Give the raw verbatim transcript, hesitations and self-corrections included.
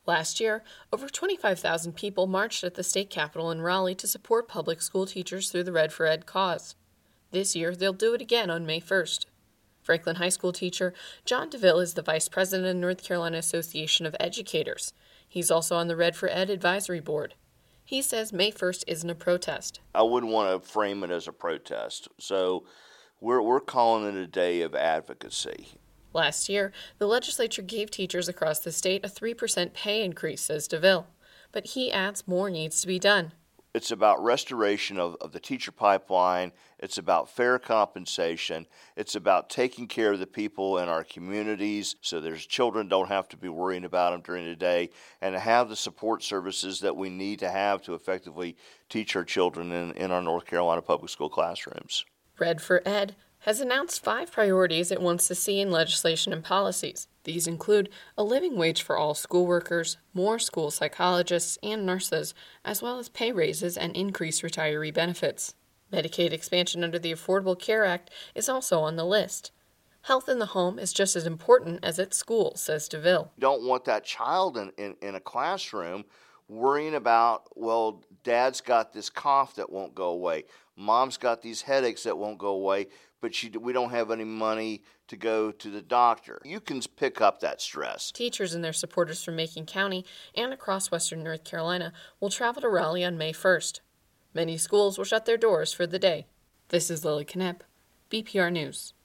Last year, over twenty-five thousand people marched at the state capitol in Raleigh to support public school teachers through the Red for Ed cause. This year, they'll do it again on May first. Franklin High School teacher John DeVille is the vice president of North Carolina Association of Educators. He's also on the Red for Ed advisory board. He says May first isn't a protest. I wouldn't want to frame it as a protest, so we're, we're calling it a day of advocacy. Last year, the legislature gave teachers across the state a three percent pay increase, says DeVille. But he adds more needs to be done. It's about restoration of, of the teacher pipeline. It's about fair compensation. It's about taking care of the people in our communities so their children don't have to be worrying about them during the day, and to have the support services that we need to have to effectively teach our children in, in our North Carolina public school classrooms. Red for Ed has announced five priorities it wants to see in legislation and policies. These include a living wage for all school workers, more school psychologists and nurses, as well as pay raises and increased retiree benefits. Medicaid expansion under the Affordable Care Act is also on the list. Health in the home is just as important as at school, says DeVille. You don't want that child in, in, in a classroom worrying about, well, dad's got this cough that won't go away. Mom's got these headaches that won't go away, but she, we don't have any money to go to the doctor. You can pick up that stress. Teachers and their supporters from Macon County and across western North Carolina will travel to Raleigh on May first. Many schools will shut their doors for the day. This is Lily Knepp, B P R News.